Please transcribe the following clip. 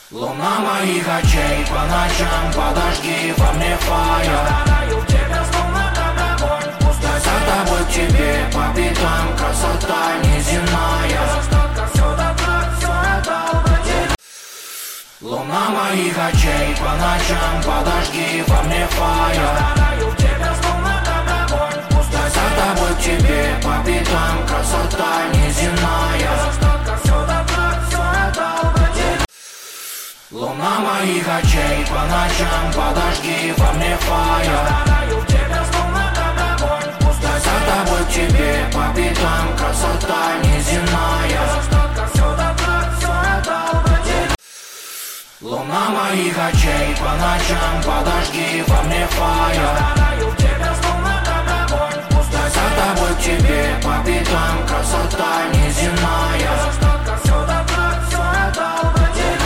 Луна моих очей, по ночам подожги во мне фаер. Я горю в тебе, словно как огонь в пустыне. За тобой к тебе по пятам, красота неземная. Остатка все добра, все отдал бы тебе. Луна моих очей, по ночам подожги во мне фаер. Я горю в тебе, словно как огонь в пустыне. За тобой к тебе по пятам, красота неземная. Остатка все добра, все отдал бы тебе. Луна моих очей, по ночам подожги во мне фаер. Я горю в тебе, словно как огонь в пустыне. За тобой к тебе по пятам, красота неземная. Остатка все добра, все отдал бы тебе. Луна моих очей, по ночам подожги во мне фаер. Я горю в тебе, словно как огонь в пустыне. За тобой к тебе по пятам, красота неземная.